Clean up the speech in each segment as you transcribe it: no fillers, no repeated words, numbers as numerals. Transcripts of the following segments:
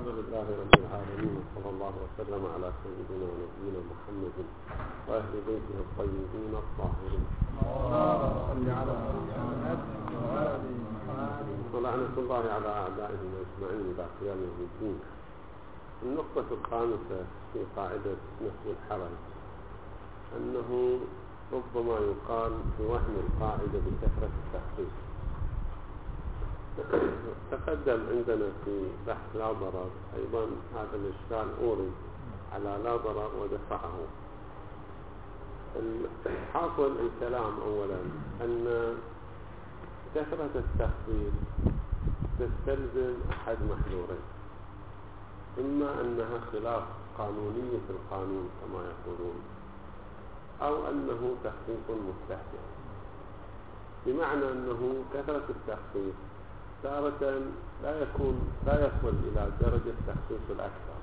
الحمد لله رب العالمين، وصلى الله وسلم على سيدنا ونبينا محمد وأهل بيته الطيبين الطاهرين. ولعنة الله على أعدائهم أجمعين إلى قيام يوم الدين. النقطة الخامسة في قاعدة نفي الحرج أنه ربما يقال بوهم القاعدة بكثرة التخصيص. تقدم عندنا في بحث لا ضرر أيضا هذا الإشكال أورد على لا ضرر ودفعه. حاصل الكلام أولا أن كثرة التخصيص تستلزم أحد محذورين: إما أنها خلاف قانونية القانون كما يقولون، أو أنه تخصيص مستهجن، بمعنى أنه كثرة التخصيص تارة لا يصل إلى درجة تخصيص الأكثر،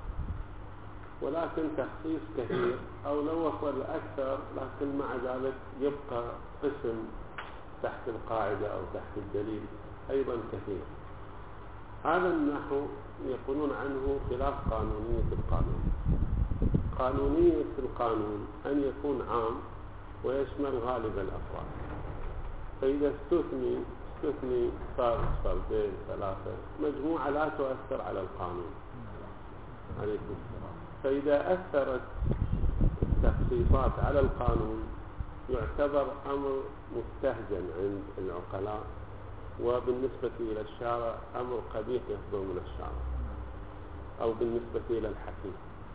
ولكن تخصيص كثير، أو لو وصل أكثر لكن مع ذلك يبقى قسم تحت القاعدة أو تحت الدليل أيضا كثير. هذا النحو يقولون عنه خلاف قانونية القانون. قانونية القانون أن يكون عام ويشمل غالب الأفراد، فإذا استثني فرد، فردين، ثلاثة، مجموعة لا تؤثر على القانون. عليكم السلام. فإذا أثرت التخصيصات على القانون يعتبر أمر مستهجن عند العقلاء، وبالنسبة إلى الشارع أمر قبيح يصدر من الشارع، أو بالنسبة إلى الحكيم.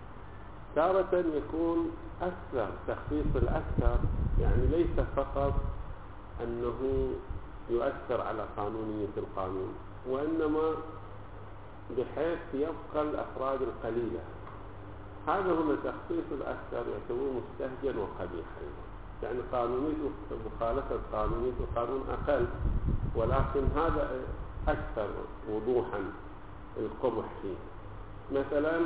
تارة يكون أكثر، تخصيص الأكثر يعني ليس فقط أنه يؤثر على قانونية القانون، وإنما بحيث يبقى الأفراد القليلة. هذا هنا تخصيص الأكثر يعتبر مستهجن وقبيح أيضا، يعني قانونية مخالفة قانونية القانون أقل، ولكن هذا أكثر وضوحا القبح فيه. مثلا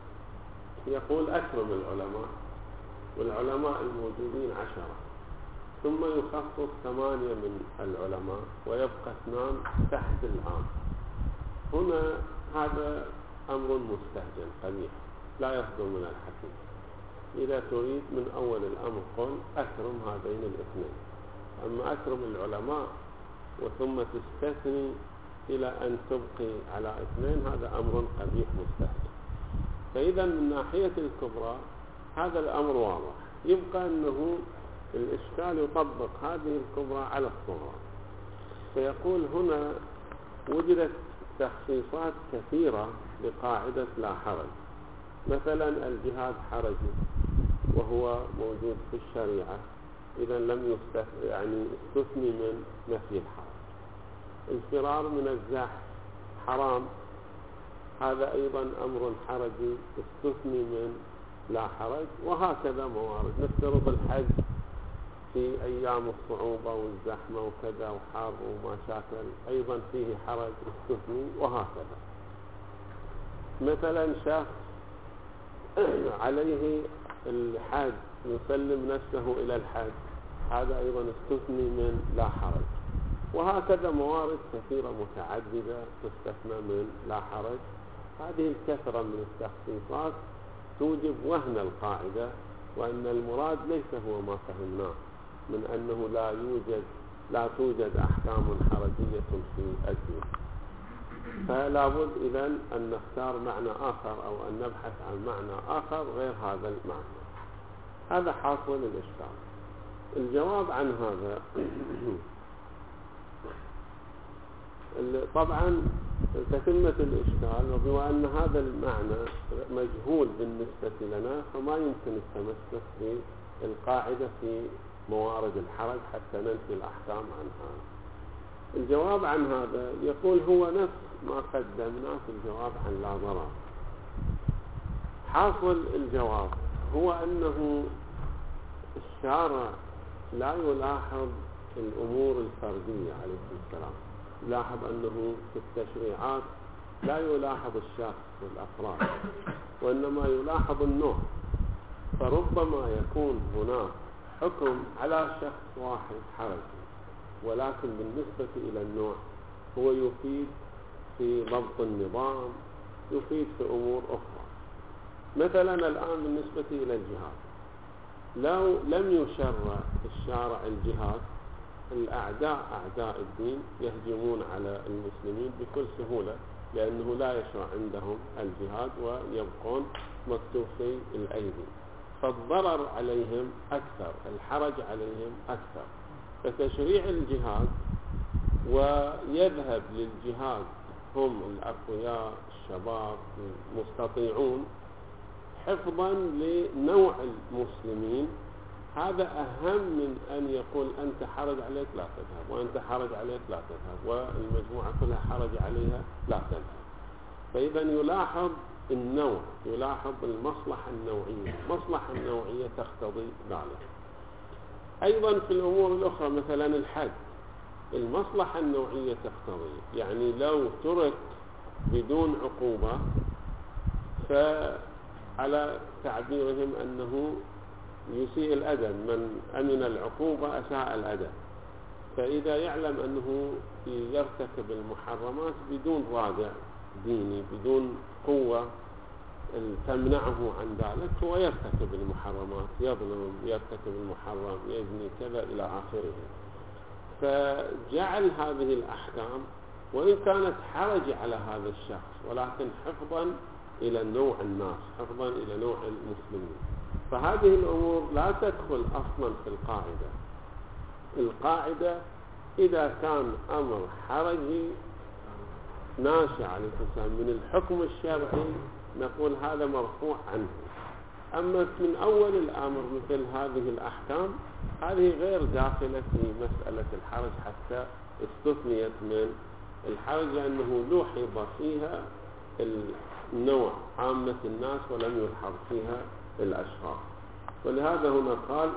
يقول أكرم العلماء، والعلماء الموجودين 10، ثم يخصص 8 من العلماء ويبقى 2 تحت العام. هنا هذا أمر مستهجن قبيح لا يصدر من الحكيم. إذا تريد من أول الأمر قل أكرم هذين الاثنين، أما أكرم العلماء وثم تستثني إلى أن تبقي على 2، هذا أمر قبيح مستهجن. فإذا من ناحية الكبرى هذا الأمر واضح، يبقى أنه الإشكال يطبق هذه الكبرى على الصغرى. فيقول هنا وجدت تخصيصات كثيرة بقاعدة لا حرج. مثلا الجهاد حرجي وهو موجود في الشريعة، إذا لم استثني من نفي الحرج. الفرار من الزحف حرام، هذا أيضا أمر حرجي استثني من لا حرج. وهكذا موارد. نفترض الحج في أيام الصعوبة والزحمة وكذا وحار ومشاكل، أيضا فيه حرج استثني، وهكذا. مثلا شخص عليه الحج يسلم نفسه إلى الحج، هذا أيضا استثني من لا حرج. وهكذا موارد كثيرة متعددة تستثنى من لا حرج. هذه الكثرة من التخصيصات توجب وهن القاعدة، وأن المراد ليس هو ما فهمناه من أنه لا توجد أحكام حرجية في الدين. فلا بد إذن أن نختار معنى آخر، أو أن نبحث عن معنى آخر غير هذا المعنى. هذا حاصل الإشكال. الجواب عن هذا طبعا تتمة الإشكال، وبما أن هذا المعنى مجهول بالنسبة لنا فما يمكن التمسك بالقاعدة في موارد الحرج حتى ننفي الأحكام عنها. الجواب عن هذا يقول هو نفس ما قدمناه في الجواب عن لا ضرر. حاصل الجواب هو أنه الشارع لا يلاحظ الأمور الفردية عليه السلام، يلاحظ أنه في التشريعات لا يلاحظ الشخص والأفراد، وإنما يلاحظ النوع. فربما يكون هناك حكم على شخص واحد حرجي، ولكن بالنسبة إلى النوع هو يفيد في ضبط النظام يفيد في أمور أخرى. مثلا الآن بالنسبة إلى الجهاد، لو لم يشرع الشارع الجهاد، الأعداء أعداء الدين يهجمون على المسلمين بكل سهولة، لأنه لا يشرع عندهم الجهاد ويبقون مكتوفي الأيدي، فالضرر عليهم أكثر، الحرج عليهم أكثر. فتشريع الجهاد ويذهب للجهاد هم الأقوياء الشباب المستطيعون حفظا لنوع المسلمين، هذا أهم من أن يقول أنت حرج عليك لا تذهب، وأنت حرج عليك لا تذهب، والمجموعة كلها حرج عليها لا تذهب. فإذا يلاحظ النوع، يلاحظ المصلحة النوعية، المصلحة النوعية تقتضي ذلك. أيضا في الأمور الأخرى مثلا الحج، المصلحة النوعية تقتضي، يعني لو ترك بدون عقوبة فعلى تعبيرهم أنه يسيء الأدب، من أمن العقوبة أساء الأدب. فإذا يعلم أنه يرتكب المحرمات بدون رادع ديني، بدون قوة تمنعه عن ذلك، هو يرتكب المحرمات، يظلم، يرتكب المحرم، يزني كذا إلى آخره. فجعل هذه الأحكام وإن كانت حرج على هذا الشخص، ولكن حفظا إلى نوع الناس، حفظا إلى نوع المسلمين. فهذه الأمور لا تدخل أصلا في القاعدة. القاعدة إذا كان أمر حرجي ناشئ على الإنسان من الحكم الشرعي نقول هذا مرفوع عنه. أما من أول الأمر مثل هذه الأحكام هذه غير داخلة في مسألة الحرج، حتى استثنيت من الحرج لأنه لوحظ فيها النوع عامة الناس ولم يلحظ فيها الأشخاص. ولهذا هنا قال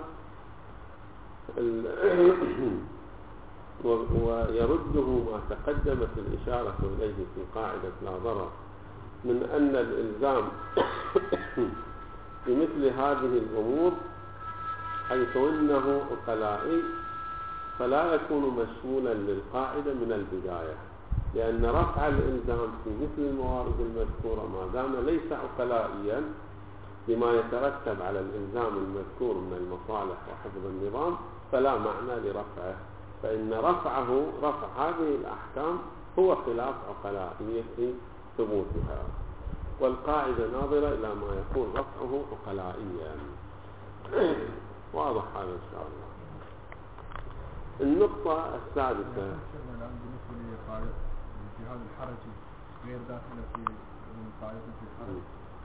ويرده ما تقدمت الإشارة إليه في قاعدة لا ضرر من أن الإلزام بمثل هذه الأمور حيث أنه عقلائي فلا يكون مشمولا للقاعدة من البداية، لأن رفع الإلزام في مثل الموارد المذكورة ما دام ليس عقلائيا بما يترتب على الإلزام المذكور من المصالح وحفظ النظام فلا معنى لرفعه، فإن رفع هذه الأحكام هو خلاف عقلائية ثبوتها، والقاعدة ناظرة إلى ما يكون رفعه عقلائيا. واضح هذا إن شاء الله. النقطة السادسة الجهاد الحرجي غير داخلة في قاعدة الحرج،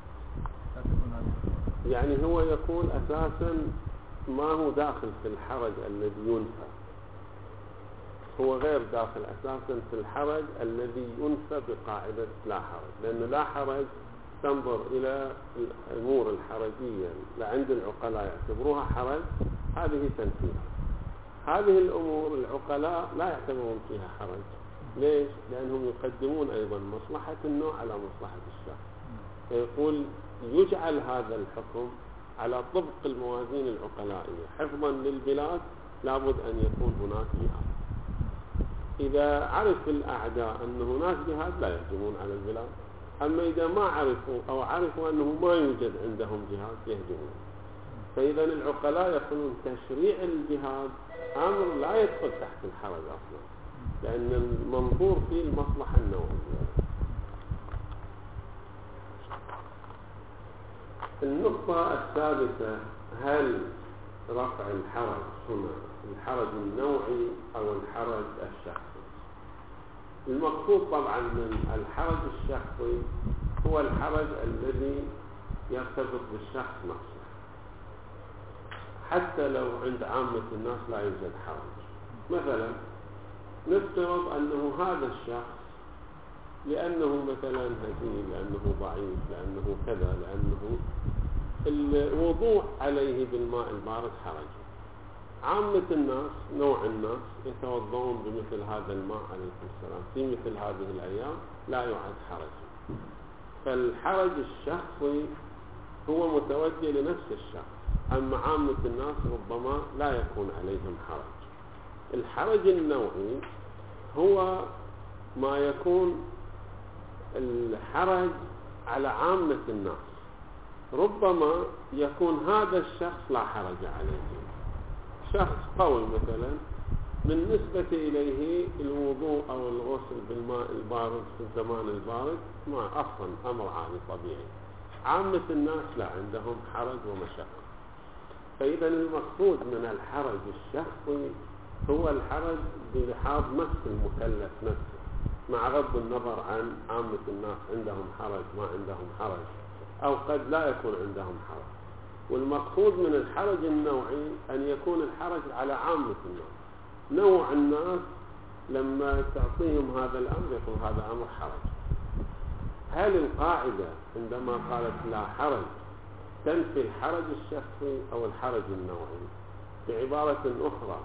يعني هو يقول أساسا ما هو داخل في الحرج الذي ينفى، هو غير داخل أساسا في الحرج الذي ينفى بقاعدة لا حرج، لأن لا حرج تنظر إلى الأمور الحرجية لعند العقلاء يعتبروها حرج، هذه تنفيها. هذه الأمور العقلاء لا يعتبرون فيها حرج. ليش؟ لأنهم يقدمون أيضا مصلحة النوع على مصلحة الشخص. فيقول يجعل هذا الحكم على طبق الموازين العقلائية، حفظا للبلاد لابد أن يكون هناك جهاد. إذا عرف الأعداء أن هناك جهاد لا يهجمون على البلاد، أما إذا ما عرفوا أو عرفوا أنه ما يوجد عندهم جهاد يهجمون. فإذا العقلاء يقولون تشريع الجهاد أمر لا يدخل تحت الحرج أصلا، لأن المنظور فيه المصلحة النوعية. النقطة السادسة، هل رفع الحرج هنا الحرج النوعي أو الحرج الشخصي؟ المقصود طبعا من الحرج الشخصي هو الحرج الذي يرتبط بالشخص نفسه، حتى لو عند عامة الناس لا يوجد حرج. مثلا نفترض أنه هذا الشخص لأنه مثلا هزيل، لأنه ضعيف، لأنه كذا، لأنه الوضوء عليه بالماء البارد حرج. عامة الناس، نوع الناس يتوضؤون بمثل هذا الماء عليكم السلام في مثل هذه الأيام، لا يعد حرج. فالحرج الشخصي هو متوجه لنفس الشخص، أما عامة الناس ربما لا يكون عليهم حرج. الحرج النوعي هو ما يكون الحرج على عامة الناس، ربما يكون هذا الشخص لا حرج عليه. شخص قوي مثلا بالنسبة إليه الوضوء أو الغسل بالماء البارد في الزمان البارد ما أصلا أمر عادي طبيعي. عامة الناس لا، عندهم حرج ومشقة. فإذا المقصود من الحرج الشخصي هو الحرج بلحاظ نفس المكلف نفسه، مع غض النظر عن عامة الناس عندهم حرج ما عندهم حرج، أو قد لا يكون عندهم حرج. والمقصود من الحرج النوعي أن يكون الحرج على عامة الناس. نوع الناس لما تعطيهم هذا الأمر يقول هذا أمر حرج. هل القاعدة عندما قالت لا حرج تنفي الحرج الشخصي أو الحرج النوعي؟ بعبارة أخرى،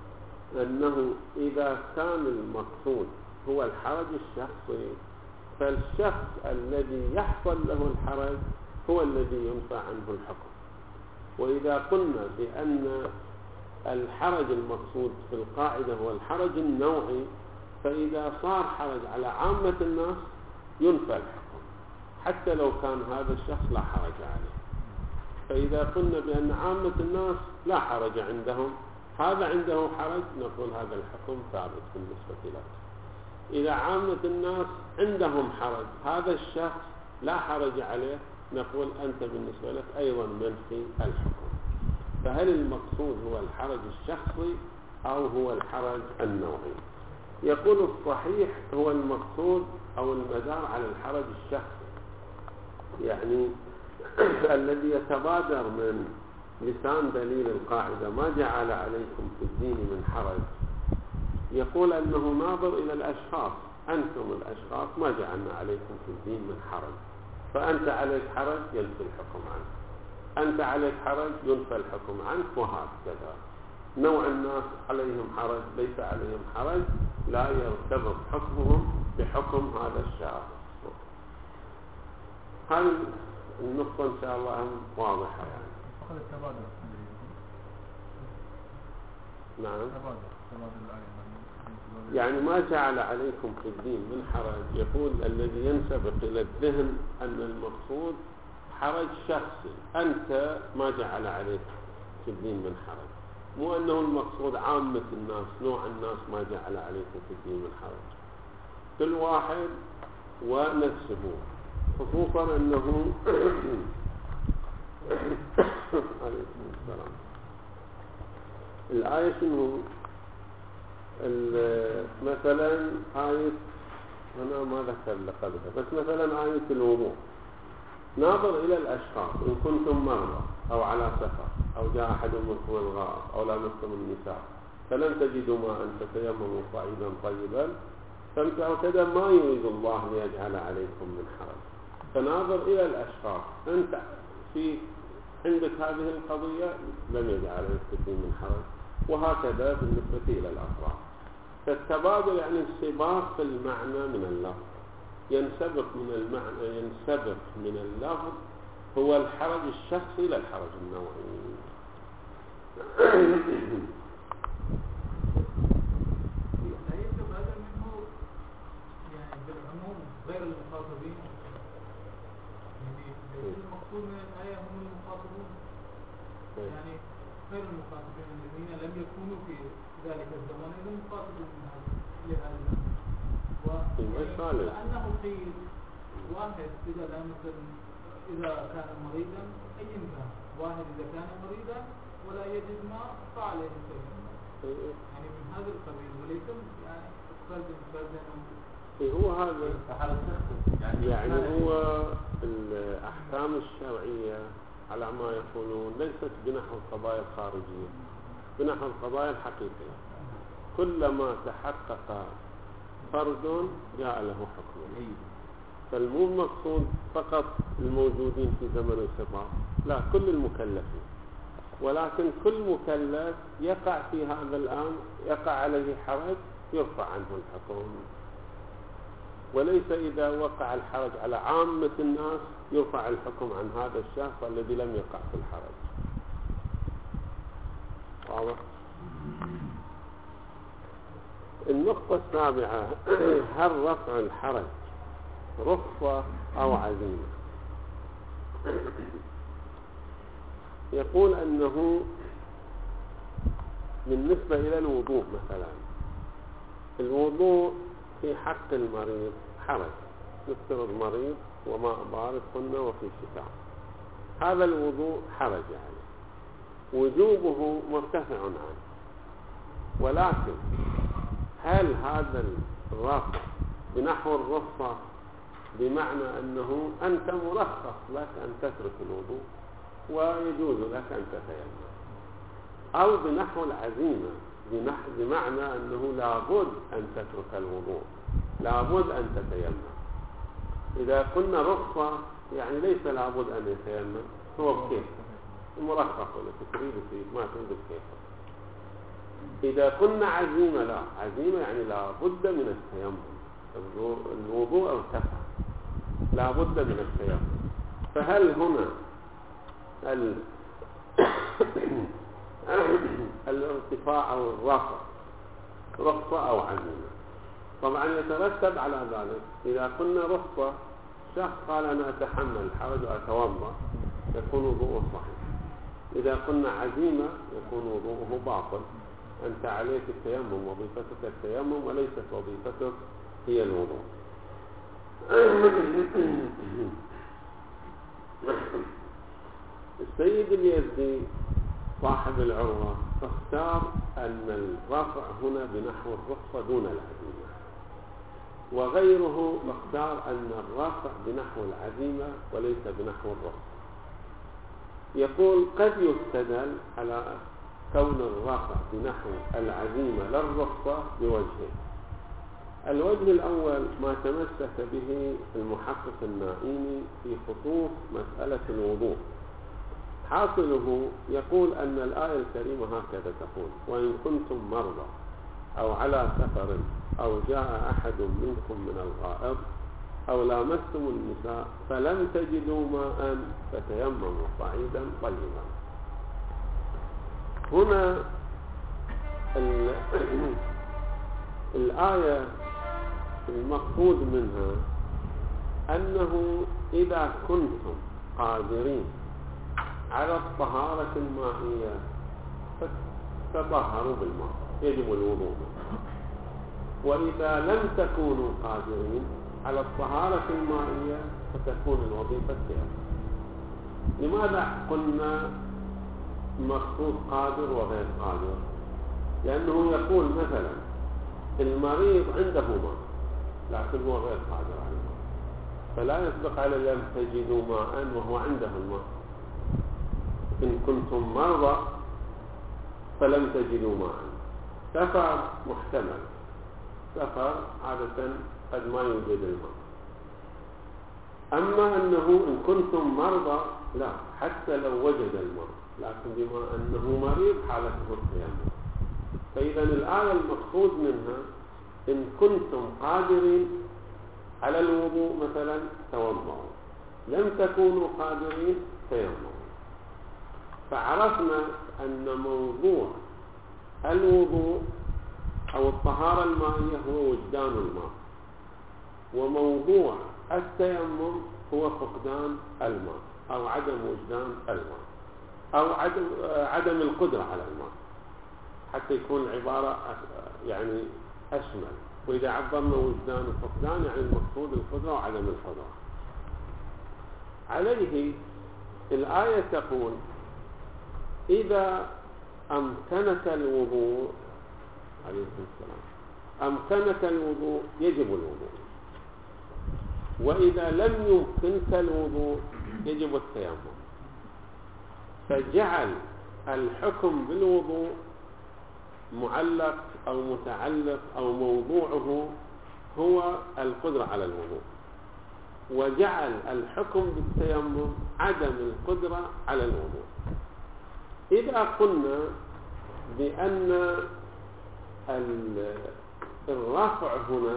أنه إذا كان المقصود هو الحرج الشخصي فالشخص الذي يحصل له الحرج هو الذي ينفى عنه الحكم. وإذا قلنا بأن الحرج المقصود في القاعدة هو الحرج النوعي، فإذا صار حرج على عامة الناس ينفى الحكم حتى لو كان هذا الشخص لا حرج عليه. فإذا قلنا بأن عامة الناس لا حرج عندهم، هذا عنده حرج، نقول هذا الحكم ثابت بالنسبة له. إذا عامة الناس عندهم حرج، هذا الشخص لا حرج عليه، نقول أنت بالنسبة لك أيضا منفي الحكم. فهل المقصود هو الحرج الشخصي أو هو الحرج النوعي؟ يقول الصحيح هو المقصود أو المدار على الحرج الشخصي، يعني الذي يتبادر من لسان دليل القاعدة ما جعل عليكم في الدين من حرج، يقول أنه ناظر إلى الأشخاص. أنتم الأشخاص ما جعلنا عليكم في الدين من حرج، فأنت عليك حرج ينفي الحكم عنك، أنت عليك حرج ينفى الحكم عنك، وهكذا. نوع الناس عليهم حرج ليس عليهم حرج، لا يرتبط حكمهم بحكم هذا الشخص. هل النقطة إن شاء الله واضحة يعني؟ فقط التبادل. نعم. تبادل الآية. يعني ما جعل عليكم في الدين من حرج، يقول الذي ينسبق إلى الذهن أن المقصود حرج شخصي، أنت ما جعل عليك في الدين من حرج، مو أنه المقصود عامة الناس، نوع الناس ما جعل عليكم في الدين من حرج. كل واحد ونفسه، خصوصا أنه عليكم السلام. الآية شنو؟ مثلا آية، أنا ما ذكر لقبلها، بس مثلا آية الوضوء، ناظر إلى الأشخاص، إن كنتم مرضى أو على سفر أو جاء أحد منكم الغائط أو لامستم النساء فلم تجدوا ماء فتيمموا صعيدا طيبا فامسحوا كذا، ما يريد الله ليجعل عليكم من حرج. فناظر إلى الأشخاص، أنت في عندك هذه القضية لم يجعل عليك من حرج، وهكذا بالنسبة إلى الأفراد. فالتبادل يعني انسباق في المعنى من اللفظ، ينسبق من المعنى، ينسبق من اللفظ هو الحرج الشخصي لا الحرج النوعي. لا يتبادل منه يعني بالعموم غير المخاطبين، يعني ليس المقصود من الآية هم المخاطبون، يعني غير المخاطبين الذين لم يكونوا في ذلك الزمان إذا مخاطبون لهذا لأنه قيل واحد إذا إذا كان مريضا أي كان، واحد إذا كان مريضا ولا يجد ماء فعليه التيمم، يعني من هذا القبيل، وليس يعني فردا هو هذا يعني هو الأحكام الشرعية على ما يقولون ليست بنحو القضايا الخارجية، بنحو القضايا الحقيقية. كلما تحقق فرد جاء له حكم. فالمو المقصود فقط الموجودين في زمن الخطاب، لا، كل المكلفين، ولكن كل مكلف يقع في هذا الأمر، يقع عليه حرج يرفع عنه الحكم، وليس إذا وقع الحرج على عامة الناس يرفع الحكم عن هذا الشخص الذي لم يقع في الحرج. واضح؟ النقطة السابعة، هل رفع الحرج رخصة أو عزيمة. يقول أنه بالنسبة إلى الوضوء مثلا، الوضوء في حق المريض حرج، نفترض مريض وماء بارد قلنا وفي شتاء، هذا الوضوء حرج يعني وجوبه مرتفع عنه، ولكن هل هذا الرفع بنحو الرخصة بمعنى أنه أنت مرخص لك أن تترك الوضوء ويجوز لك أن تتيمم، أو بنحو العزيمة بمعنى أنه لابد أن تترك الوضوء، لابد أن تتيمم. إذا قلنا رخصة يعني ليس لابد أن يتيمم، هو بكيف مرخص لك، تريد ما تريد كيف. إذا قلنا عزيمة، لا، عزيمة يعني لابد من التيمم، الوضوء ارتفع لابد من التيمم. فهل هنا الارتفاع أو الرفع رخصة أو عزيمة؟ طبعا يترتب على ذلك إذا قلنا رخصة، شخص قال أنا أتحمل الحرج وأتوضأ، يكون وضوءه صحيح. إذا قلنا عزيمة يكون وضوءه باطل، أنت عليك التيمم، وظيفتك التيمم وليست وظيفتك هي الوضوء. السيد اليزدي صاحب العروة اختار أن الرفع هنا بنحو الرخصة دون العزيمة، وغيره اختار أن الرفع بنحو العزيمة وليس بنحو الرخصة. يقول قد يستدل على كون الرفع بنحو العزيمة لا الرخصة بوجهين. الوجه الأول ما تمسك به المحقق النائمي في خصوص مسألة الوضوء، حاصله يقول أن الآية الكريمة هكذا تقول: وإن كنتم مرضى أو على سفر أو جاء أحد منكم من الغائط أو لامستم النساء فلم تجدوا ماء فتيمموا صعيدا طيبا. هنا الآية المقصود منها أنه إذا كنتم قادرين على الطهارة المائية فتطهروا بالماء، يجب الوضوء. وإذا لم تكونوا قادرين على الطهارة المائية فتكون الوظيفة التيمم. لماذا قلنا مخصوص قادر وغير قادر؟ لأنه يقول مثلا المريض عنده ماء لكن هو غير قادر على الماء، فلا يسبق على لم تجدوا ماء وهو عنده الماء. إن كنتم مرضى فلم تجدوا ماء، سفر محتمل، سفر عادة قد ما يوجد الماء. أما أنه إن كنتم مرضى لا، حتى لو وجد الماء لكن بما أنه مريض حالته التيمم. فإذا الآية المقصود منها إن كنتم قادرين على الوضوء مثلا توضؤوا، لم تكونوا قادرين تيمموا. فعرفنا أن موضوع الوضوء أو الطهارة المائية هو وجدان الماء، وموضوع التيمم هو فقدان الماء أو عدم وجدان الماء أو عدم القدرة على الماء، حتى يكون العبارة يعني أشمل. وإذا عبرنا وجدان وفقدان يعني المقصود القدرة وعدم القدرة. عليه الآية تقول إذا أمكنك الوضوء، عليكم السلام، أمكنك الوضوء يجب الوضوء، وإذا لم يمكنك الوضوء يجب التيمم. فجعل الحكم بالوضوء معلق أو متعلق أو موضوعه هو القدرة على الوضوء، وجعل الحكم بالتيمم عدم القدرة على الوضوء. إذا قلنا بأن الرفع هنا،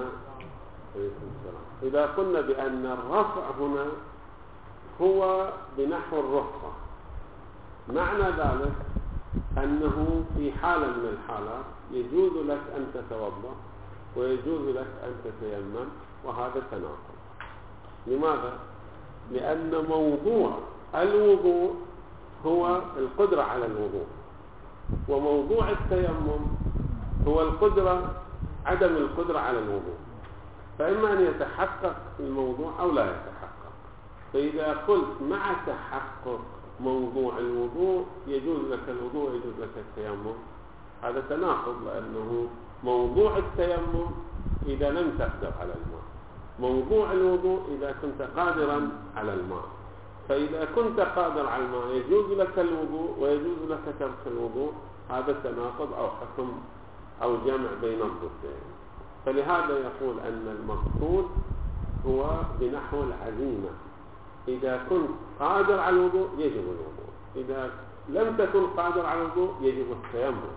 إذا قلنا بأن الرفع هنا هو بنحو الرخصة، معنى ذلك أنه في حالة من الحالات يجوز لك أن تتوضأ ويجوز لك أن تتيمم، وهذا تناقض. لماذا؟ لأن موضوع الوضوء هو القدرة على الوضوء، وموضوع التيمم هو عدم القدرة على الوضوء. فإما أن يتحقق الموضوع أو لا يتحقق. فإذا قلت مع تحقق موضوع الوضوء يجوز لك الوضوء ويجوز لك التيمم، هذا تناقض، لأنه موضوع التيمم إذا لم تقدر على الماء، موضوع الوضوء إذا كنت قادرا على الماء. فإذا كنت قادر على الماء يجوز لك الوضوء ويجوز لك ترك الوضوء، هذا تناقض أو حكم أو جمع بين الضدين. فلهذا يقول أن المقصود هو بنحو العزيمة، إذا كنت قادر على الوضوء يجب الوضوء، إذا لم تكن قادر على الوضوء يجب التيمم،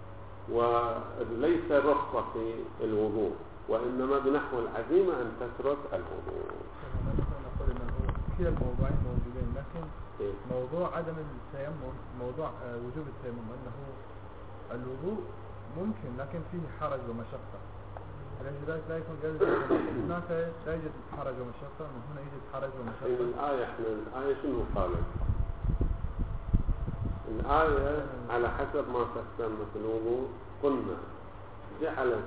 وليس رخصة في الوضوء، وإنما بنحو العزيمة أن تترك الوضوء. نقول أنه كلا الموضوعين موجودين، لكن موضوع عدم التيمم، موضوع وجوب التيمم، أنه الوضوء ممكن لكن فيه حرج ومشقة. لذلك لا يكون هناك لا يوجد حرج ومشقة، من هنا يوجد حرج ومشقة. الآية شنو قالت؟ الآية على حسب ما قسمنا في الوضوء قلنا جعلت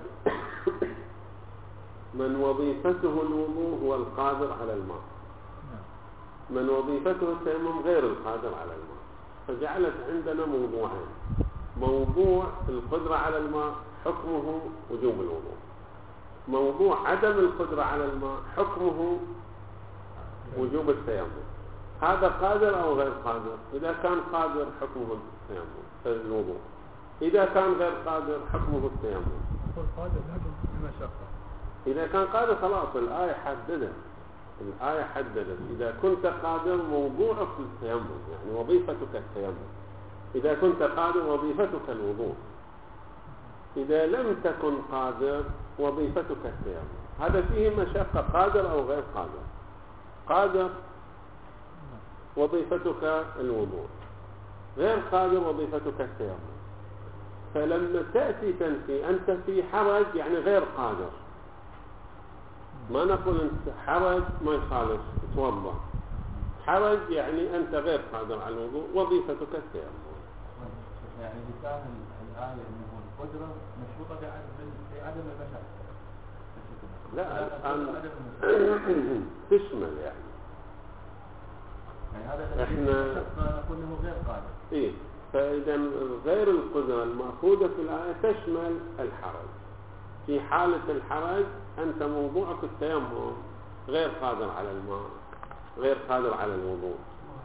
من وظيفته الوضوء هو القادر على الماء، من وظيفته التيمم غير القادر على الماء، فجعلت عندنا موضوعين: موضوع القدرة على الماء حكمه وجوب الوضوء، موضوع عدم القدرة على الماء حكمه وجوب التيمم. هذا قادر أو غير قادر؟ إذا كان قادر حكمه التيمم الوضوء، إذا كان غير قادر حكمه التيمم. قادر لكن بمشقة. إذا كان قادر خلاص الآية حددت إذا كنت قادر موضوعك التيمم، يعني وظيفتك التيمم. إذا كنت قادر وظيفتك الوضوء، إذا لم تكن قادر وظيفتك التيمم. هذا فيه مشقة، قادر أو غير قادر. قادر وظيفتك الوضوء، غير قادر وظيفتك التيمم. فلما تأتي تنفي أنت في حرج، يعني غير قادر، ما نقول أنت حرج ما يخالف توضأ، حرج يعني أنت غير قادر على الوضوء وظيفتك التيمم. يعني بساهم الآية أنه القدرة مشروطة بعدم المشقة. لا الآن تشمل يعني هذا احنا نقول انه غير قادر. ايه، فاذا غير القدرة المأخوذة في الآية تشمل الحرج. في حالة الحرج أنت موضوعك التيمم، غير قادر على الماء، غير قادر على الوضوء.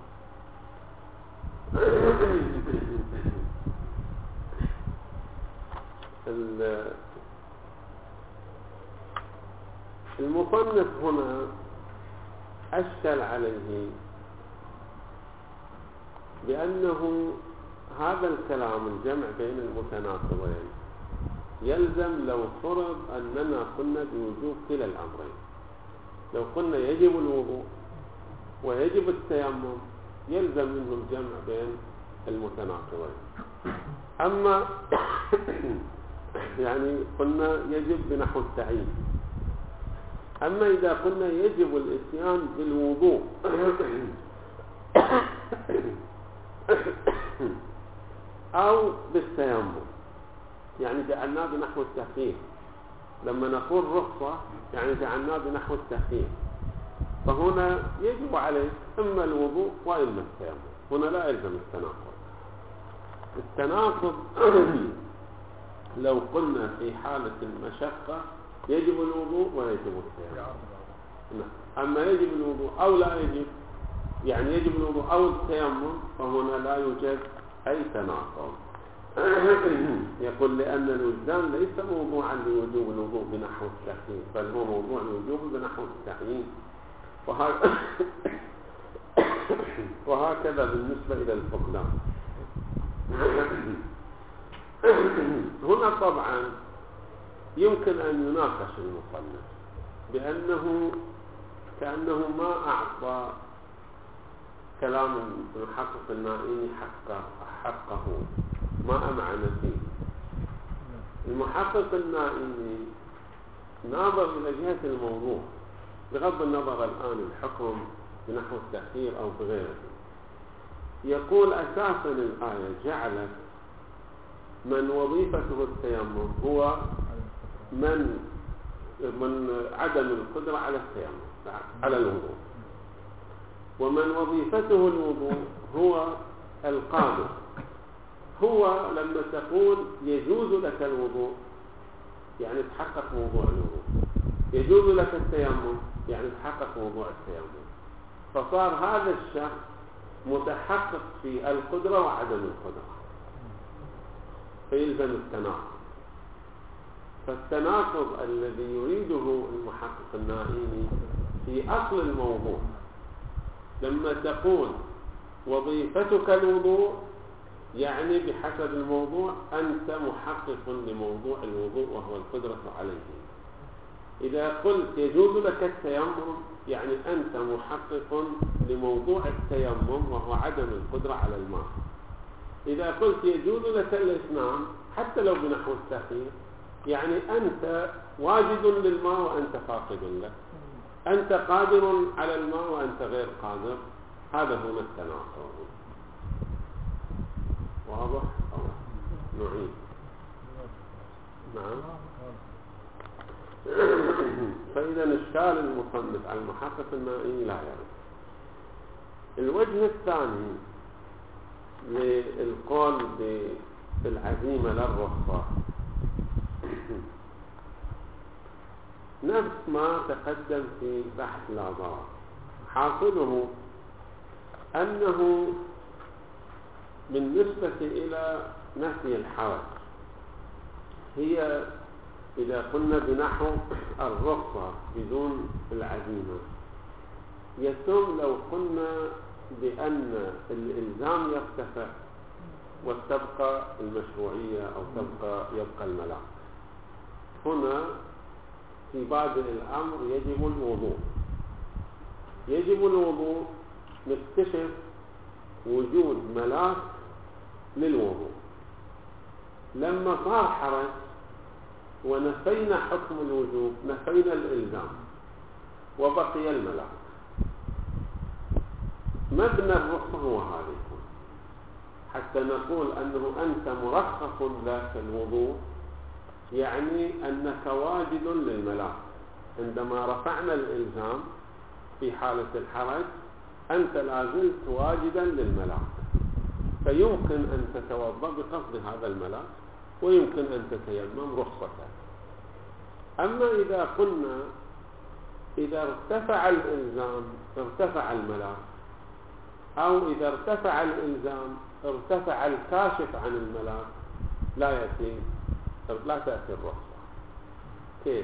المصنف هنا أشكل عليه بأنه هذا الكلام الجمع بين المتناقضين يلزم لو فرض أننا قلنا بوجوب كلا الأمرين. لو قلنا يجب الوضوء ويجب التيمم يلزم منه الجمع بين المتناقضين. أما يعني قلنا يجب بنحو التعيين. أما إذا قلنا يجب الإتيان بالوضوء أو بالتيمم، يعني جعلناه بنحو التخفيف. لما نقول رخصة يعني جعلناه بنحو التخفيف، فهنا يجب عليه إما الوضوء وإما التيمم. هنا لا يلزم التناقض. التناقض لو قلنا في حالة المشقة يجب الوضوء ويجب التيمم، أما يجب الوضوء أو لا يجب، يعني يجب الوضوء أو التيمم، فهنا لا يوجد أي تناقض. يقول لأن الوجدان ليس موضوعا لوجوب الوضوء بنحو التخفيف، بل هو موضوع الوجوب بنحو التعيين. وهكذا بالنسبة إلى الفقدان. هنا طبعا يمكن أن يناقش المصنف بأنه كأنه ما أعطى كلام المحقق النائمي حقه، ما أمعن فيه. المحقق النائمي ناظر إلى جهة الموضوع، بغض النظر الآن الحكم بنحو التأخير أو بغيره. يقول أساسا الآية جعلت من وظيفته التيمم هو من عدم القدرة على التيمم على الوضوء، ومن وظيفته الوضوء هو القادر. هو لما تقول يجوز لك الوضوء يعني تحقق موضوع الوضوء، يجوز لك التيمم يعني تحقق موضوع التيمم، فصار هذا الشخص متحقق في القدرة وعدم القدرة، فيلزم التناقض. فالتناقض الذي يريده المحقق النائمي في أصل الموضوع لما تقول وظيفتك الوضوء يعني بحسب الموضوع أنت محقق لموضوع الوضوء وهو القدرة عليه. إذا قلت يجوز لك التيمم يعني أنت محقق لموضوع التيمم وهو عدم القدرة على الماء. إذا قلت يجوز لك الإسلام حتى لو بنحو التأخير يعني أنت واجد للماء وأنت فاقد له، أنت قادر على الماء وأنت غير قادر. هذا هو التناقض. واضح؟ نعيد. نعم. فإذا إشكال المصنف على المحقق النائمي لا يرد. الوجه الثاني للقول بالعزيمة للرخصة نفس ما تقدم في بحث لا ضرر. حاصله أنه بالنسبة إلى نفي الحرج هي إذا قلنا بنحو الرخصة بدون العزيمة يتم لو قلنا بأن الإلزام يرتفع وتبقى المشروعية أو يبقى الملاك. هنا في بادئ الأمر يجب الوضوء نكتشف وجود ملاك للوضوء. لما صار حرج ونفينا حكم الوجوب نفينا الإلزام وبقي الملاك. مبنى الرخصة هو هذا حتى نقول أنه أنت مرخص لك الوضوء يعني أنك واجد للملاك. عندما رفعنا الإلزام في حالة الحرج أنت لازلت واجدا للملاك، فيمكن أن تتوضأ بقصد هذا الملاك ويمكن أن تتيمم رخصة. أما إذا قلنا إذا ارتفع الإلزام ارتفع الملاك، أو إذا ارتفع الإلزام ارتفع الكاشف عن الملاك لا تأتي الرخصة. كيف؟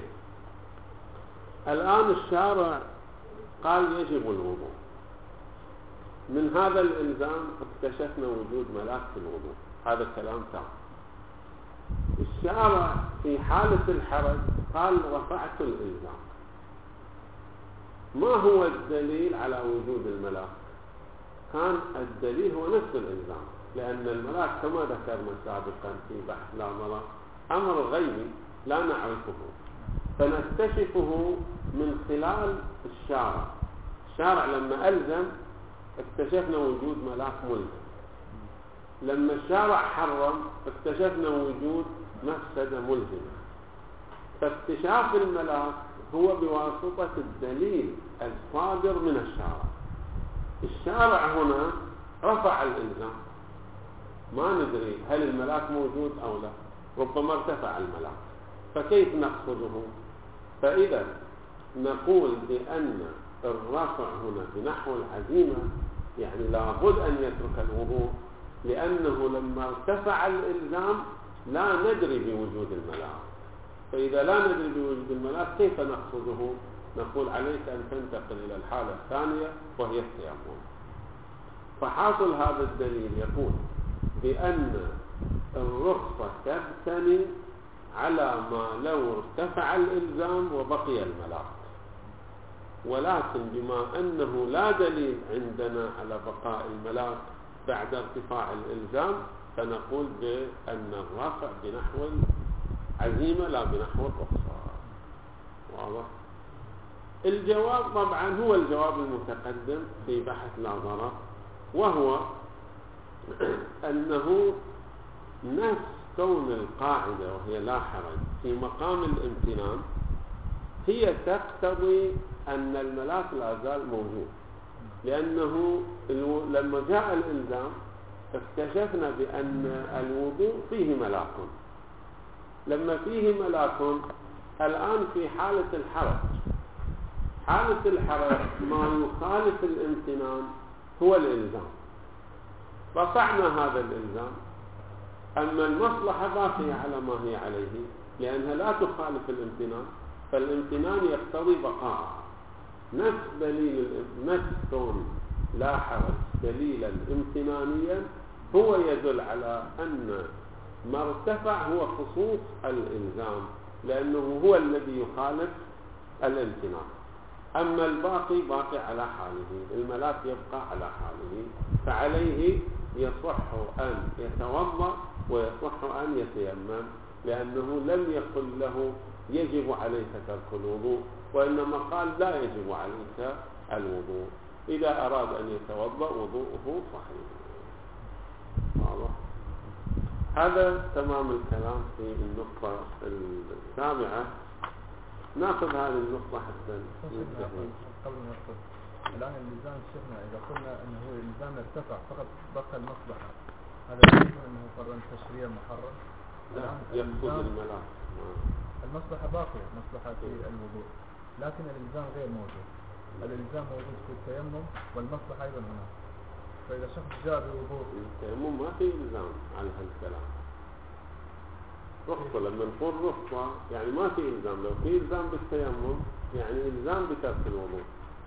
الآن الشارع قال يجب الوضوء، من هذا الإلزام اكتشفنا وجود ملاك في الوضوء، هذا كلام تام. الشارع في حالة الحرج قال رفعت الإلزام. ما هو الدليل على وجود الملاك؟ كان الدليل هو نفس الإلزام، لأن الملاك كما ذكرنا سابقا في بحث لا ضرر أمر غيبي لا نعرفه، فنكتشفه من خلال الشارع. الشارع لما ألزم اكتشفنا وجود ملاك ملزم، لما الشارع حرم اكتشفنا وجود مفسدة ملزمة. فاكتشاف الملاك هو بواسطة الدليل الصادر من الشارع. الشارع هنا رفع الإلزام، ما ندري هل الملاك موجود أو لا، ربما ارتفع الملاك، فكيف نقصده؟ فإذا نقول بأن الرفع هنا بنحو العزيمة يعني لابد أن يترك الوضوء، لأنه لما ارتفع الإلزام لا ندري بوجود الملاك. فإذا لا ندري بوجود الملاك كيف نقصده؟ نقول عليك أن تنتقل إلى الحالة الثانية وهي التيمم. فحاصل هذا الدليل يقول بأن الرخصة تبتني على ما لو ارتفع الإلزام وبقي الملاك، ولكن بما أنه لا دليل عندنا على بقاء الملاك بعد ارتفاع الإلزام فنقول بأن الرفع بنحو العزيمة لا بنحو الرخصة. واضح؟ الجواب طبعا هو الجواب المتقدم في بحث لا ضرر، وهو أنه نفس كون القاعدة وهي لا حرج في مقام الامتنان هي تقتضي أن الملاك لا زال موجود، لأنه لما جاء الإلزام اكتشفنا بأن الوضوء فيه ملاك. لما فيه ملاك الآن في حالة الحرج، حالة الحرج ما يخالف الامتنان هو الإلزام، رفعنا هذا الإلزام. أما المصلحة باقية على ما هي عليه لأنها لا تخالف الامتنان، فالامتنان يقتضي بقاء. نفس كون لا حرج دليلا امتنانيا هو يدل على أن ما ارتفع هو خصوص الإلزام، لأنه هو الذي يخالف الامتنان. أما الباقي باقي على حاله، الملاك يبقى على حاله، فعليه يصح أن يتوضأ ويصح أن يتيمم، لأنه لم يقل له يجب عليك ترك الوضوء، وإنما قال لا يجب عليك الوضوء. إذا أراد أن يتوضأ وضوءه صحيح. واضح؟ هذا تمام الكلام في النقطة السابعة. ناخذ هذه النقطة حتى ننتهي. قبل ما نأخذ الآن الإلزام شيخنا، إذا قلنا أنه الإلزام ارتفع فقط بقى المصلحة، هذا يعني أنه فرن تشريع محرم؟ لا، يقصد الملاك. المصلحة باقية، مصلحة في الوضوء، لكن الإلزام غير موجود. الإلزام موجود في التيمم والمصلحة أيضا هنا. فإذا شخص جاء بوضوء التيمم ما في إلزام على هالكلام. رخصة، لما نقول رخصة يعني ما في إلزام. لو في إلزام بالتيمم يعني إلزام بترك الوضوء.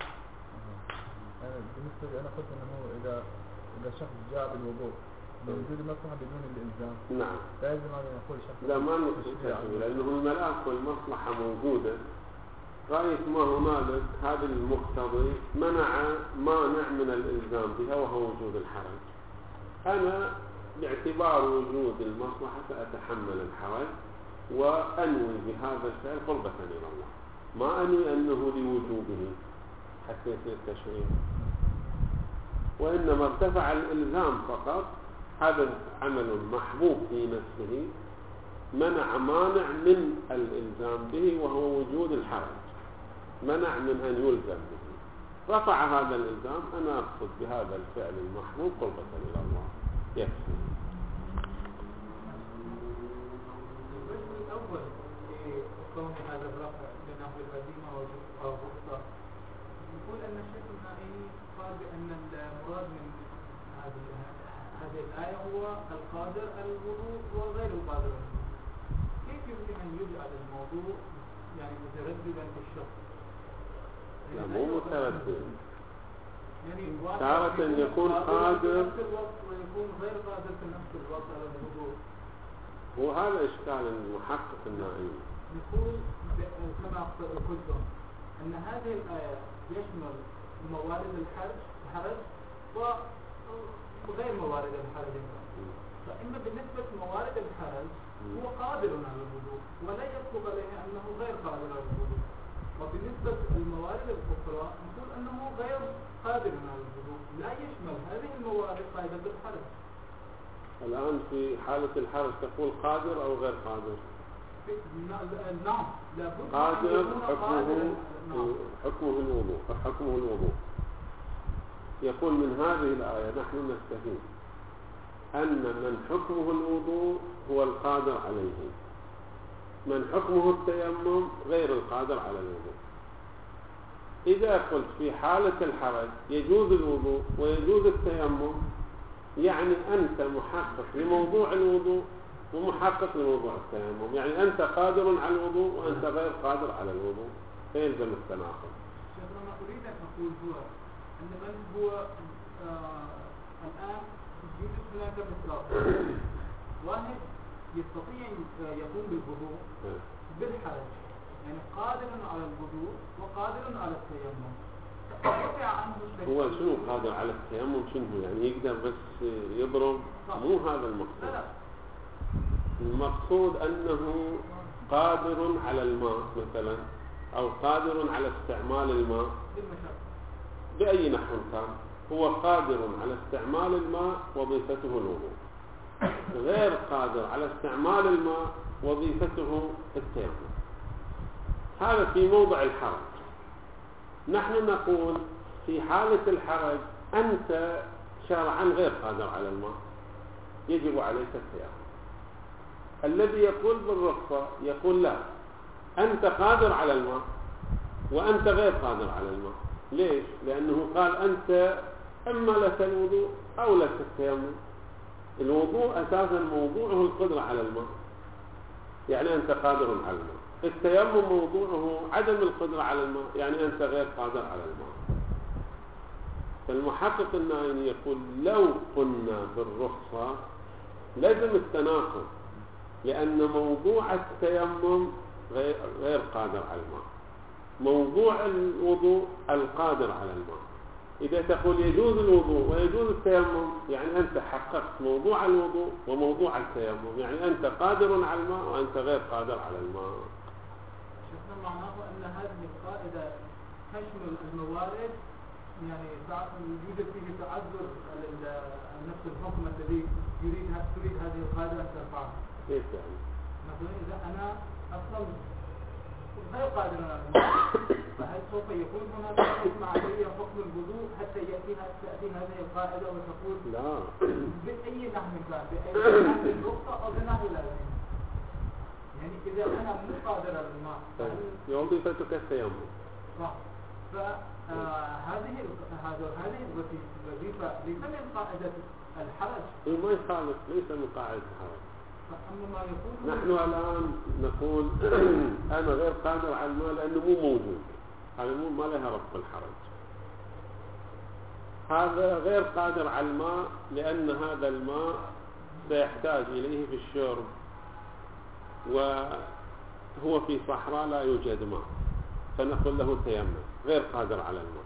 بالنسبة لي أنا قلت أنه إذا شخص جاء بالوضوء بوجود المصلحة بدون الإلزام، نعم، لازم هذا نقول شخص لا ما نقول، لأنه الملاك والمصلحة موجودة. رأيت ما هنالك هذا المقتضي مانع من الإلزام بها وهو وجود الحرج. أنا باعتبار وجود المصلحة سأتحمل الحرج وأنوي بهذا الفعل قربة إلى الله، ما أنوي أنه لوجوبه حتى يصير تشريع، وإنما ارتفع الإلزام فقط. هذا عمل محبوب في نفسه منع مانع من الإلزام به وهو وجود الحرج، منع من أن يلزم به، رفع هذا الإلزام. أنا أقصد بهذا الفعل المحبوب قربة إلى الله يكفي. الوجه الأول في كون هذا الرفع لنحو الهزيمة والرخصة، يقول أن الشيخ النائي قال بأن المراد من هذه الآية هو القادر على الوضوء وغير القادر على الوضوء. كيف يمكن أن يجعل الموضوع يعني مترددا في الشخص؟ لا، مو متردد. يعني تارة يكون قادر في نفس الوقت ويكون غير قادر في نفس الوقت على الوضوء. وهذا إشكال المحقق النائي. يقول كما قلتم أن هذه الآية يشمل موارد الحرج وغير موارد الحرج. فإما بالنسبة لموارد الحرج هو قادر على الوضوء ولا يطلق عليه أنه غير قادر على الوضوء، وبالنسبة للموارد الأخرى نقول أنه غير قادر على الوضوء، لا يشمل هذه الموارد قاعدة الحرج. الآن في حالة الحرج تقول قادر أو غير قادر؟ نعم، لابد قادر حكمه الوضوء. يقول من هذه الآية نحن نستفيد أن من حكمه الوضوء هو القادر عليه، من حكمه التيمم غير القادر على الوضوء. إذا قلت في حالة الحرج يجوز الوضوء ويجوز التيمم، يعني أنت محقق لموضوع الوضوء ومحقق لموضوع التيمم، يعني أنت قادر على الوضوء وأنت غير قادر على الوضوء، فيلزم التناقض. شيخنا ما أريد أن أقول هو أن من هو الآن يوجد هناك مثال واحد يستطيع أن يقوم بالوضوء بالحرج، يعني قادر على الوضوء وقادر على التيمم، رفع عنه هو شنو قادر على التيمم؟ شنو يعني يقدر بس يضرب؟ مو هذا المقصود. لا. المقصود أنه قادر على الماء مثلا أو قادر على استعمال الماء بالمشقة بأي نحو كان، هو قادر على استعمال الماء وظيفته الوضوء، غير قادر على استعمال الماء وظيفته التيمم. هذا في موضع الحرج. نحن نقول في حالة الحرج أنت شرعا غير قادر على الماء، يجب عليك التيمم. الذي يقول بالرخصة يقول لا، أنت قادر على الماء وأنت غير قادر على الماء. ليش؟ لأنه قال أنت إما لك الوضوء أو لك التيمم. الوضوء أساسا موضوعه القدرة على الماء، يعني أنت قادر على الماء. التيمم موضوعه عدم القدرة على الماء، يعني أنت غير قادر على الماء. فالمحقق النائي يقول لو قلنا بالرخصة لازم التناقض، لأن موضوع التيمم غير قادر على الماء، موضوع الوضوء القادر على الماء. إذا تقول يجوز الوضوء ويجوز التيمم، يعني أنت حققت موضوع الوضوء وموضوع التيمم، يعني أنت قادر على الماء وأنت غير قادر على الماء. شفنا معناه أن هذه القاعدة تشمل الموارد، يعني يوجد فيه تعذر نفس الحكم الذي تريد هذه القاعدة أن ترفعه. كيف يعني؟ مثلا إذا أنا أصلا غير قادر على الماء، فهل سوف يكون هناك حكم علي حكم الوضوء حتى تأتي هذه القاعدة وتقول لا بأي نحو كان، بأي نحو الرخصة أو بنحو لازم؟ يعني إذا أنا مو قادر على الماء وظيفتك التيمم. صح. فهذه الوظيفة ليس من قاعدة الحرج. ما يخالف، ليس من قاعدة الحرج. فأما ما يقول نحن الآن نقول أنا غير قادر على الماء لأنه مو موجود، هذا ما لها ربط الحرج. هذا غير قادر على الماء لأن هذا الماء سيحتاج إليه في الشرب، وهو في صحراء لا يوجد ماء، فنقول له تيمم، غير قادر على الماء.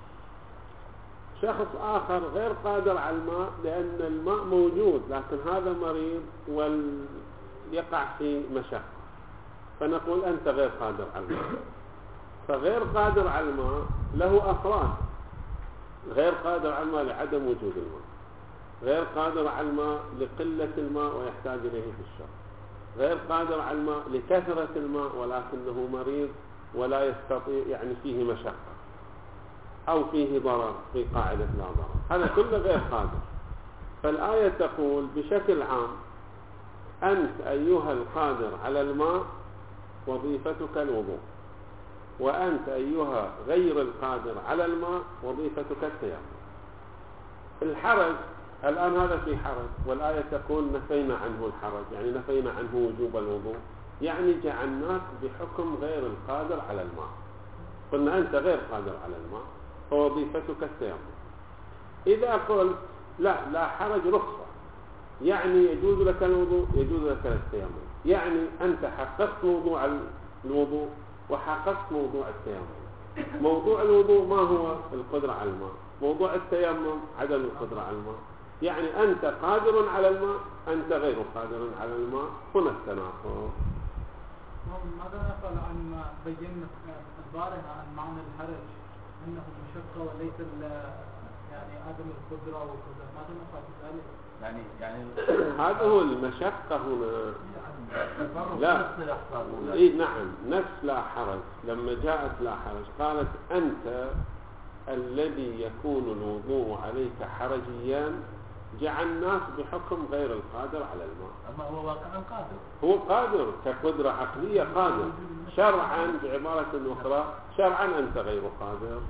شخص آخر غير قادر على الماء لأن الماء موجود لكن هذا مريض ويقع في مشقة، فنقول أنت غير قادر على الماء. فغير قادر على الماء له أفراد: غير قادر على الماء لعدم وجود الماء، غير قادر على الماء لقلة الماء ويحتاج إليه في الشرب، غير قادر على الماء لكثرة الماء ولكنه مريض ولا يستطيع، يعني فيه مشقة أو فيه ضرر في قاعدة لا ضرر، هذا كله غير قادر. فالآية تقول بشكل عام أنت أيها القادر على الماء وظيفتك الوضوء، وأنت أيها غير القادر على الماء وظيفتك التيمم. الحرج الآن هذا في حرج، والآية تقول نفينا عنه الحرج، يعني نفينا عنه وجوب الوضوء، يعني جعلناك بحكم غير القادر على الماء. قلنا أنت غير قادر على الماء فوظيفتك التيمم. إذا قلت لا حرج رخصة، يعني يجوز لك الوضوء يجوز لك التيمم، يعني أنت حققت موضوع الوضوء وحققت موضوع التيمم. موضوع الوضوء ما هو؟ القدرة على الماء. موضوع التيمم عدم القدرة على الماء، يعني أنت قادر على الماء أنت غير قادر على الماء، هنا التناقض. ماذا نقول عن ما بينا البارحة عن معنى الحرج أنه مشقة وليس يعني عدم القدرة وكذا، ماذا نقول في ذلك؟ يعني هذا هو المشقة هنا. لا إيه نعم، نفس لا حرج لما جاءت لا حرج قالت أنت الذي يكون الوضوء عليك حرجيا جعلناك بحكم غير القادر على الماء. أما هو واقعا قادر، هو قادر كقدرة عقلية قادر، شرعا بعبارة أخرى شرعا أنت غير قادر،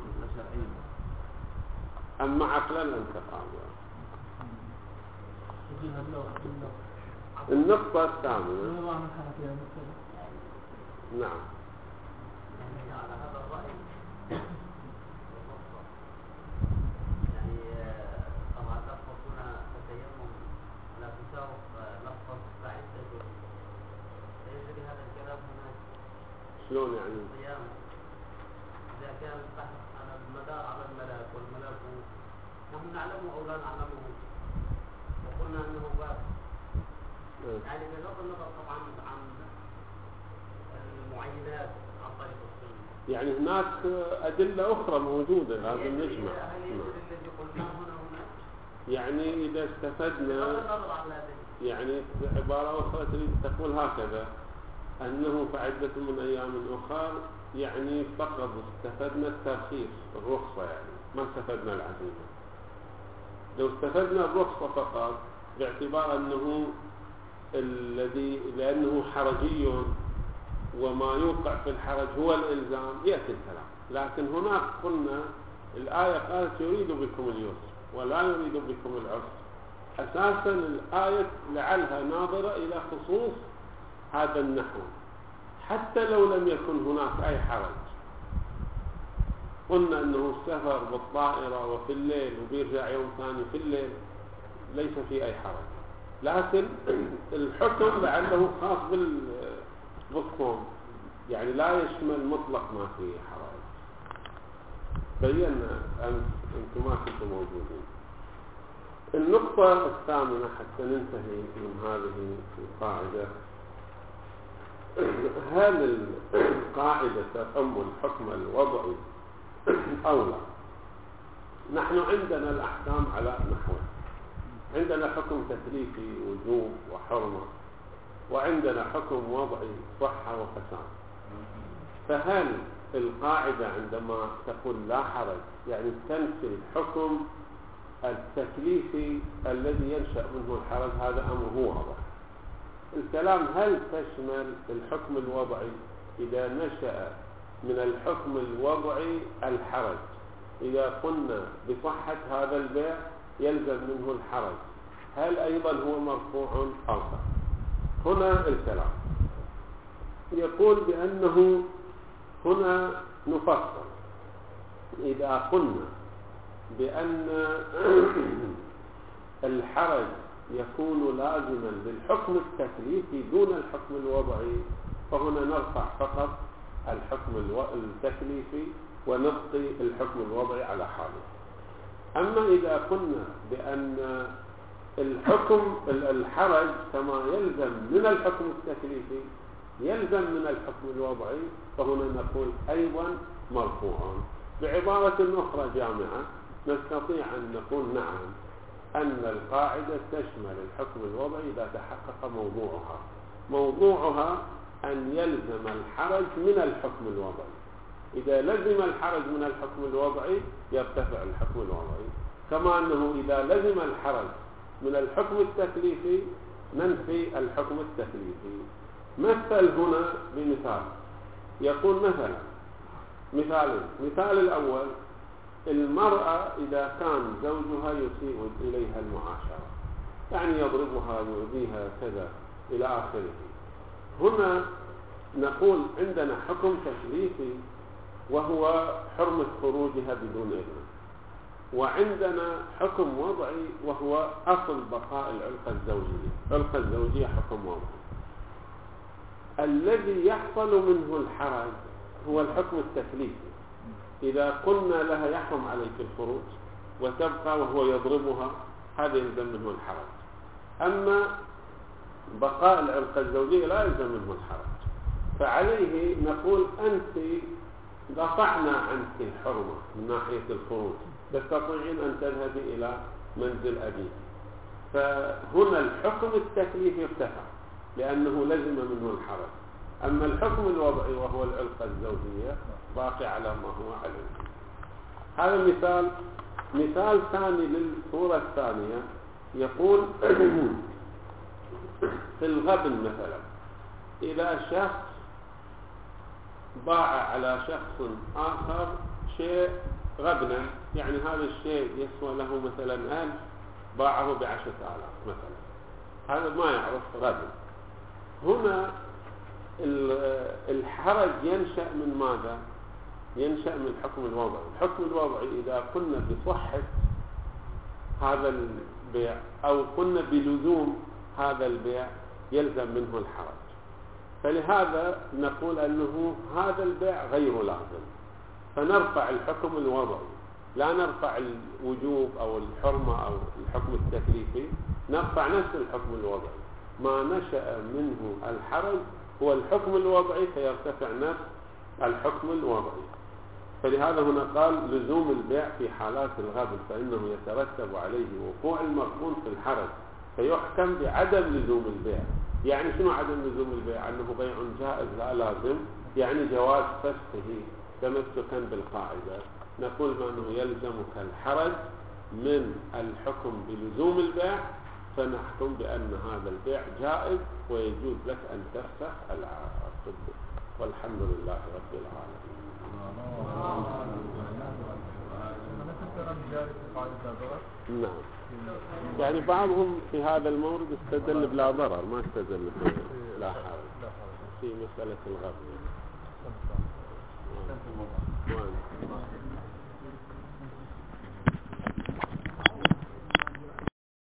أما عقلا أنت قادر. النقطة الثامنة. نعم. على هذا الرأي يعني طبعا لفظ هنا التيمم لا تساوق لفظ بعدة فيجري هذا الكلام هناك. شلون يعني؟ الصيام إذا كان البحث على المدار على الملاك، والملاك نحن نعلمه أو لا نعلمه وقلنا أنه باب، يعني بغض النظر طبعا عن المعينات عن طريق السنة، يعني هناك أدلة أخرى موجودة لازم نجمع. يعني إذا استفدنا، يعني عبارة أخرى تريد تقول هكذا أنه فعدة من أيام أخرى، يعني فقط استفدنا الترخيص الرخصة، يعني ما استفدنا العزيمة. لو استفدنا الرخصة فقط باعتبار أنه لأنه حرجي وما يوقع في الحرج هو الإلزام يأتي الكلام. لكن هناك قلنا الآية قالت يريد بكم اليسر ولا يريد بكم العسر. أساسا الآية لعلها ناظرة إلى خصوص هذا النحو، حتى لو لم يكن هناك أي حرج. قلنا أنه السفر بالطائرة وفي الليل وبيرجع يوم ثاني في الليل ليس في أي حرج، لكن الحكم لعله خاص بالصوم، يعني لا يشمل مطلق ما فيه حرج. بينا أنتم ما كنتم موجودين. النقطة الثامنة حتى ننتهي من هذه القاعدة، هل القاعدة تعم الحكم الوضعي أو لا؟ نحن عندنا الأحكام على نحوين، عندنا حكم تكليفي وجوب وحرمة، وعندنا حكم وضعي صحة وفساد. فهل القاعدة عندما تقول لا حرج يعني تنفي الحكم التكليفي الذي ينشأ منه الحرج؟ هذا أمر هو واضح. الكلام هل تشمل الحكم الوضعي إذا نشأ من الحكم الوضعي الحرج؟ إذا قلنا بصحة هذا البيع يلزم منه الحرج، هل أيضا هو مرفوع أو لا؟ هنا الكلام يقول بأنه هنا نفصل. إذا قلنا بأن الحرج يكون لازما للحكم التكليفي دون الحكم الوضعي، فهنا نرفع فقط الحكم التكليفي ونبقي الحكم الوضعي على حاله. أما إذا قلنا بأن الحرج كما يلزم من الحكم التكليفي يلزم من الحكم الوضعي، فهنا نقول أيضا مرفوع. بعبارة أخرى جامعة نستطيع أن نقول نعم أن القاعدة تشمل الحكم الوضعي إذا تحقق موضوعها أن يلزم الحرج من الحكم الوضعي. إذا لزم الحرج من الحكم الوضعي يرتفع الحكم الوضعي، كما أنه إذا لزم الحرج من الحكم التكليفي ننفي الحكم التكليفي. مثل هنا بمثال، يقول مثلا مثال الأول: المرأة إذا كان زوجها يسيء إليها المعاشرة، يعني يضربها يؤذيها كذا إلى آخره، هنا نقول عندنا حكم تكليفي وهو حرمة خروجها بدون إذن، وعندنا حكم وضعي وهو أصل بقاء العلاقة الزوجية. العلاقة الزوجية حكم وضعي. الذي يحصل منه الحرج هو الحكم التكليفي. إذا قلنا لها يحرم عليك الخروج وتبقى وهو يضربها، هذا يلزم منه الحرج. أما بقاء العلاقة الزوجية لا يلزم منه الحرج، فعليه نقول أنت رفعنا عنك الحرمة من ناحية الخروج، تستطيعين أن تذهبي إلى منزل أبيك. فهنا الحكم التكليفي ارتفع لأنه لزم منه الحرج. أما الحكم الوضعي وهو العلاقة الزوجية باقي على ما هو عليه. هذا مثال ثاني للصورة الثانية. يقول في الغبن مثلا، إذا شخص باع على شخص آخر شيء غبنا، يعني هذا الشيء يسوى له مثلا 1000، باعه ب10,000 مثلا، هذا ما يعرف غبن. هنا الحرج ينشأ من ماذا؟ ينشأ من الحكم الوضعي. الحكم الوضعي إذا قلنا بصحة هذا البيع أو قلنا بلزوم هذا البيع يلزم منه الحرج، فلهذا نقول أنه هذا البيع غير لازم، فنرفع الحكم الوضعي، لا نرفع الوجوب أو الحرمة أو الحكم التكليفي، نرفع نفس الحكم الوضعي. ما نشأ منه الحرج هو الحكم الوضعي، فيرتفع نفس الحكم الوضعي. فلهذا هنا قال لزوم البيع في حالات الغبن فإنه يترتب عليه وقوع المرهون في الحرج فيحكم بعدم لزوم البيع. يعني شنو عدم لزوم البيع؟ أنه بيع جائز لا لازم، يعني جواز فسخه تمسكا بالقاعدة. نقول أنه يلزمك الحرج من الحكم بلزوم البيع فنحكم بأن هذا البيع جائز ويجوز لك أن تفسخ العقد. والحمد لله رب العالمين. نعم. يعني بعضهم في هذا المورد استدل بلا ضرر، ما استدل بلا حرج في مسألة الغبن.